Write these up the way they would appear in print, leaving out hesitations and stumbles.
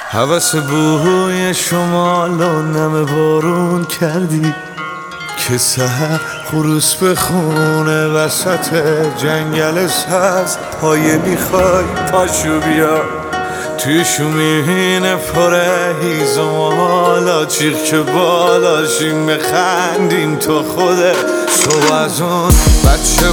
هوس بوی شمال و نم بارون کردی که سحر خروس به خونه وسط جنگل سبز. پایه میخوای پاشو بیا توی شومین پره هیزم، حالا چیخ که بالاشیم بخندیم تو خوده صبح از اون بچه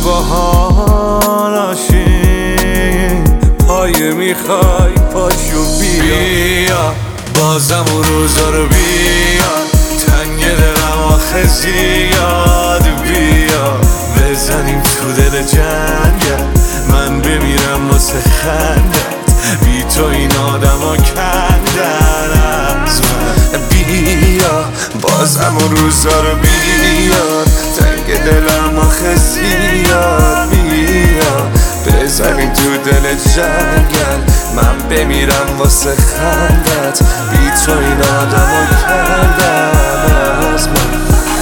باحالاشیم. پایه میخوای پاشو بیا بازم اون روزا رو بیا، تنگ دلم آخه زیاد بیا بزنیم تو دل جنگل، من بمیرم واسه خندت، بی تو این آدم ها کندن از من. بیا بازم اون روزا رو بیا، تنگ دلم آخه زیاد بیا بزنیم تو دل جنگل، من بمیرم واسه خندت، بی تو این آدم ها کندن از من.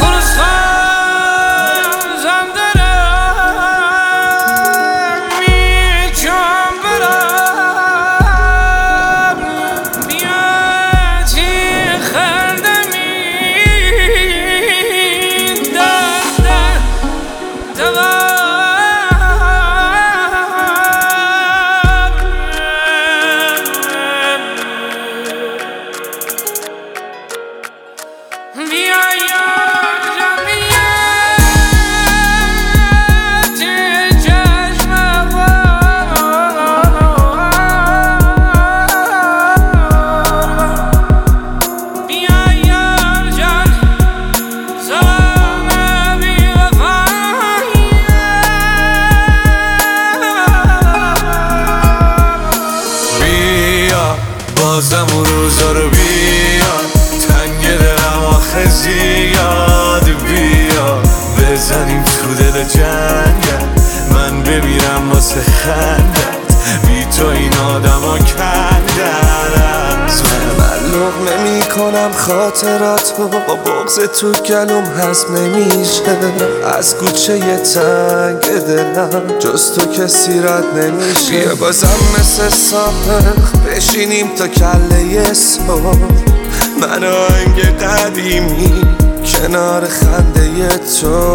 بازم اون روزا رو بیا، تنگ دلم آخه زیاد بیا بزنیم تو دل جنگل، من بمیرم واسه خندت، بی تو این آدم ها کندن از من لقمه میکنم خاطراتو، با بغض تو گلوم هضم نمیشه، از کوچه تنگ دلم جز تو کسی رد نمیشه. بیا بازم مثل سابق بشینیم تا کله صبح، من آهنگ قدیمی کنار خنده تو.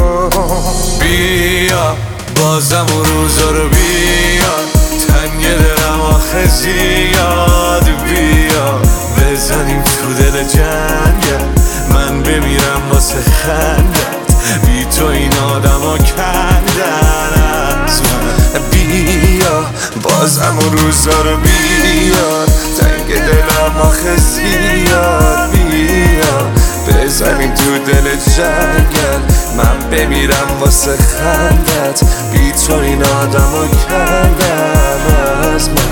بیا بازم اون روزا رو بیا، تنگ دلم آخه زیاد بیا بزنیم تو دل جنگل، من بمیرم واسه خندت، بی تو این آدم ها کندن از من. بیا بازم اون روزا رو بیا، تنگ دلم آخه زیاد بیا بزنیم تو دل جنگل، من بمیرم واسه خندت، بی تو این آدم ها کندن از من.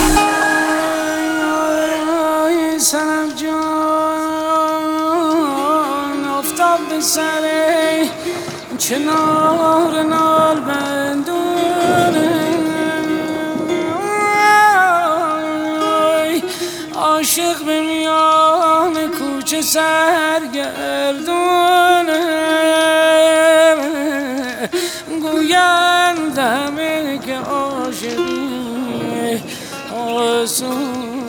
سلام جان افتاد به سر چنار نال بندونه، عاشق به میان کوچه سرگردونه، گویند همه که عاشقی آسون